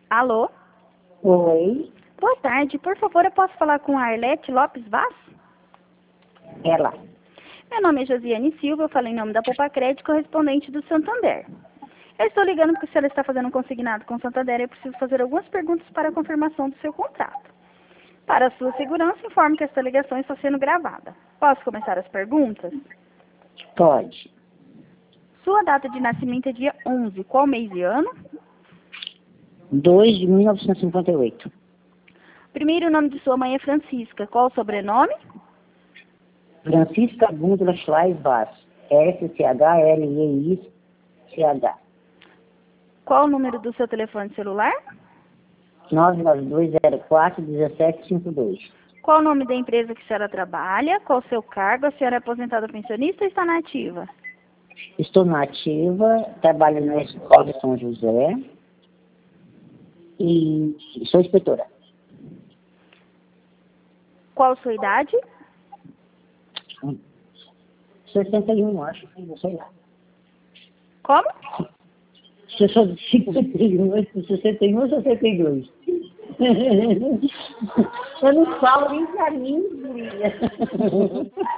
Alô? Oi, Boa tarde. Por favor, eu posso falar com a Arlete Lopes Vaz? ela. Meu nome é Josiane Silva, eu falo em nome da Poupa Crédito, correspondente do Santander. Eu estou ligando porque a senhora está fazendo um consignado com o Santander e eu preciso fazer algumas perguntas para a confirmação do seu contrato. Para a sua segurança, informo que esta ligação está sendo gravada. Posso começar as perguntas? Pode. Sua data de nascimento é dia 11. Qual mês e ano? 2 de 1958. Primeiro nome de sua mãe é Francisca. Qual o sobrenome? Francisca Gundula Schleis Vaz. S-C-H-L-E-I-C-H. Qual o número do seu telefone celular? 99204-1752. Qual o nome da empresa que a senhora trabalha? Qual o seu cargo? A senhora é aposentada pensionista ou está na ativa? Estou na ativa, trabalho na Escola de São José e sou inspetora. Qual a sua idade? 61, acho, não sei lá. Como? 61 ou 62? Eu não falo nem pra mim, guria.